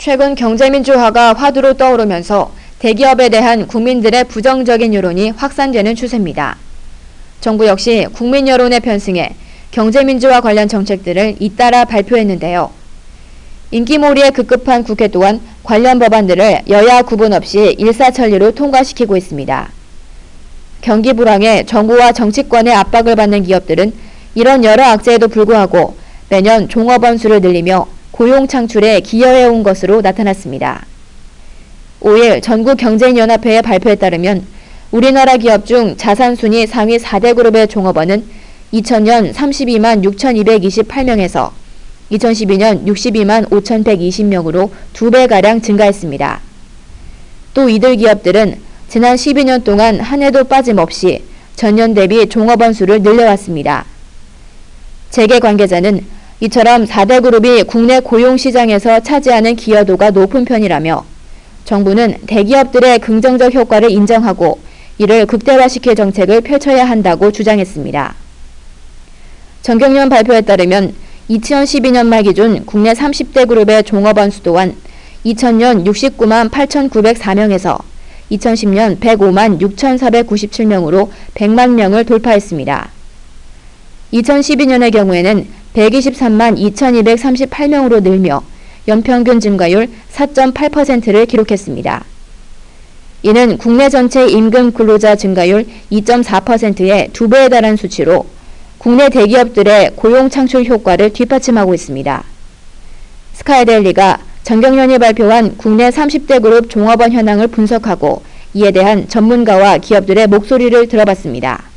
최근 경제민주화가 화두로 떠오르면서 대기업에 대한 국민들의 부정적인 여론이 확산되는 추세입니다. 정부 역시 국민 여론에 편승해 경제민주화 관련 정책들을 잇따라 발표했는데요. 인기몰이에 급급한 국회 또한 관련 법안들을 여야 구분 없이 일사천리로 통과시키고 있습니다. 경기 불황에 정부와 정치권의 압박을 받는 기업들은 이런 여러 악재에도 불구하고 매년 종업원 수를 늘리며 고용 창출에 기여해온 것으로 나타났습니다. 5일 전국경제인연합회의 발표에 따르면 우리나라 기업 중 자산순위 상위 4대 그룹의 종업원은 2000년 32만 6,228명에서 2012년 62만 5,120명으로 2배가량 증가했습니다. 또 이들 기업들은 지난 12년 동안 한 해도 빠짐없이 전년 대비 종업원 수를 늘려왔습니다. 재계 관계자는 이처럼 4대 그룹이 국내 고용시장에서 차지하는 기여도가 높은 편이라며 정부는 대기업들의 긍정적 효과를 인정하고 이를 극대화시킬 정책을 펼쳐야 한다고 주장했습니다. 정경련 발표에 따르면 2012년 말 기준 국내 30대 그룹의 종업원 수 또한 2000년 69만 8,904명에서 2010년 105만 6,497명으로 100만 명을 돌파했습니다. 2012년의 경우에는 123만 2,238명으로 늘며 연평균 증가율 4.8%를 기록했습니다. 이는 국내 전체 임금 근로자 증가율 2.4%의 2배에 달한 수치로 국내 대기업들의 고용 창출 효과를 뒷받침하고 있습니다. 스카이데일리가 정경련이 발표한 국내 30대 그룹 종업원 현황을 분석하고 이에 대한 전문가와 기업들의 목소리를 들어봤습니다.